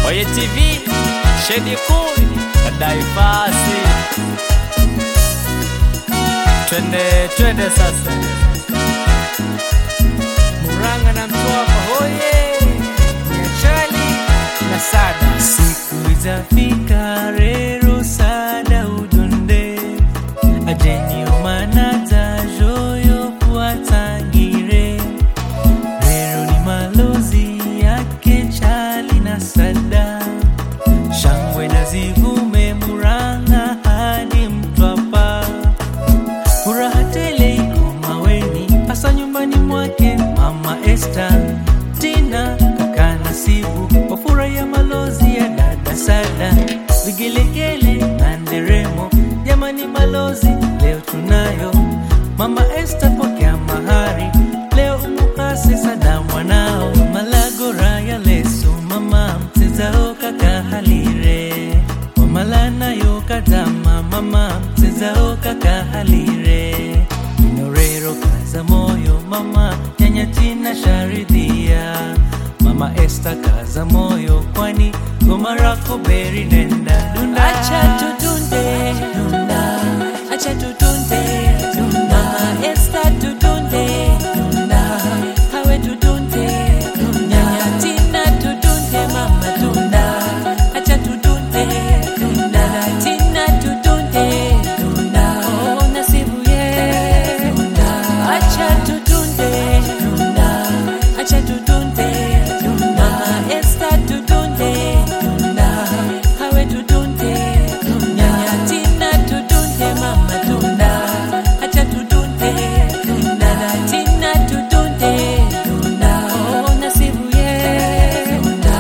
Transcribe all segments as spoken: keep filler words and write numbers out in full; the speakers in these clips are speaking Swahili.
Oye T V, Shady Cool, kadai fasi. Twende, twende sasa. Muranga na Mtwapa, hoye Nyachali na Sada. Siku itafika rero Sada udonde Adeni umanata joyo kuatangire. Rero ni malozi yake Chali na Sada. Shangwe na zivume Muranga hadi Mtwapa. Furaha tele iko Maweni, hasa nyumbani mwake Mama Esther, Tina, kaka Nasibu, wafurahia malozi ya dada Sada. Vigelegele na nderemo, jamani malozi leo tunayo. Mama Esther pokea mahari, leo umukase Sada mwanao. Malago raya lesu, mama mtezao kaka halire. Wamalana yo katama, mama mtezao kaka halire. Norero kaza moyo, mama nyanya Tina sharidhia. Mama Esther kaza moyo, kwani goma rako beri nenda. Dunda acha tudunde, dunda acha tudunde, dunda. Mama Esther tudunde, dunda hawe tudunde, dunda. Nyanya Tina tudunde, mama dunda acha tudunde, dunda. Tina tudunde, dunda. Oh Nasibu ye, dunda acha tudunde, dunda acha tudunde, dunda. Mama Esther tudunde, dunda hawe tudunde, dunda. Nyanya Tina tudunde, mama dunda acha tudunde, dunda. Tina tudunde, dunda. Oh Nasibu ye, dunda.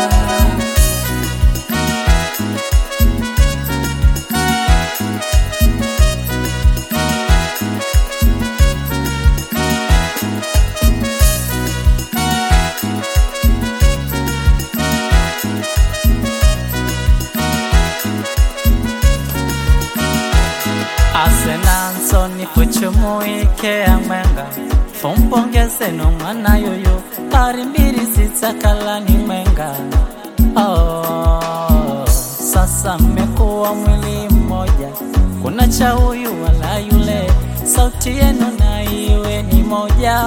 Asenanso ni kuchumuike amenga. Fumpongeze no mwana yoyo, pari mbiri sitakala ni menga. Oh, sasa mmekuwa mwili mmoja, kuna cha huyu wala yule, sauti yenu na iwe ni moja.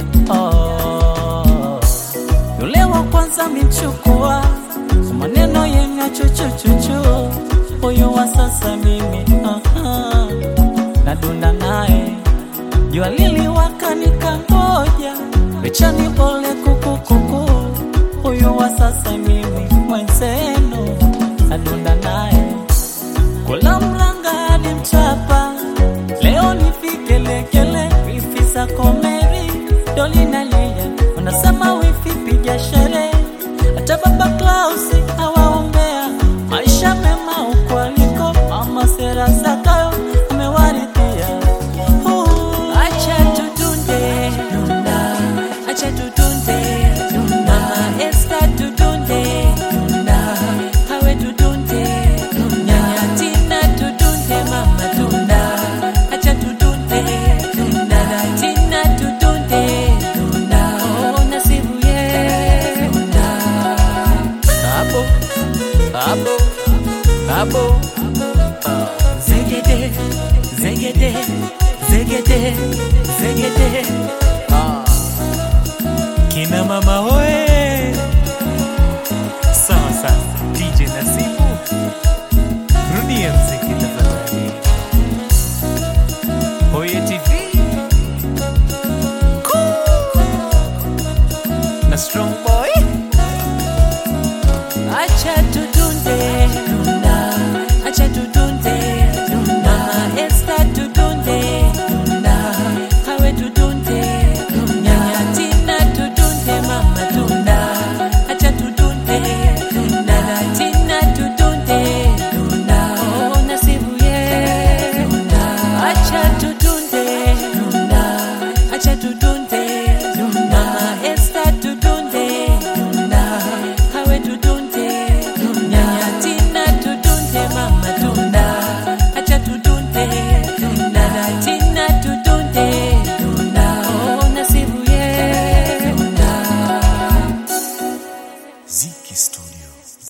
Oh, yule wa kwanza mchukua, maneno yenye chuchuchuchu. Huyu wa sasa mimi, aha, nadunda nae. Jua liliwaka nikangoja, richani pole kuku kuku. Huyu wa sasa mimi, mwenzenu, nadunda nae. Kula Mlanga hadi Mtwapa, leo nifike lekele. Wifi za Komeri, Doli na Lia, wanasema wifi piga sherehe. Hata Baba Klausi hawaombea maisha mema huko aliko. Mama Sera Zakayo amewarithia. Acha tudunde, dunda acha tudunde, dunda. Mama Esther tudunde, dunda hawe tudunde, dunda. Nyanya Tina tudunde, mama dunda acha tudunde, dunda. Tina tudunde, dunda. Oh Nasibu ye, dunda. Abo, abo, abo. Zegede, zegede, zegede, zegede. Ah. Kina mama hoye. Sawa sawa, D J Nasibu, rudia mziki tafadhali. Oye T V, cool na Strong Boy. Acha tudunde, dunda acha tudunde, dunda. Mama Esther tudunde, dunda hawe tudunde, dunda. Nyanya Tina tudunde, mama dunda acha tudunde, dunda. Tina tudunde, dunda. Oh Nasibu ye, dunda acha tudunde, dunda acha tudunde, dunda. Mama Esther tudunde, dunda hawe tudunde, dunda. Nyanya Tina tudunde, mama dunda acha tudunde, dunda. Tina tudunde, dunda. Oh Nasibu ye, dunda. Ziki Studio.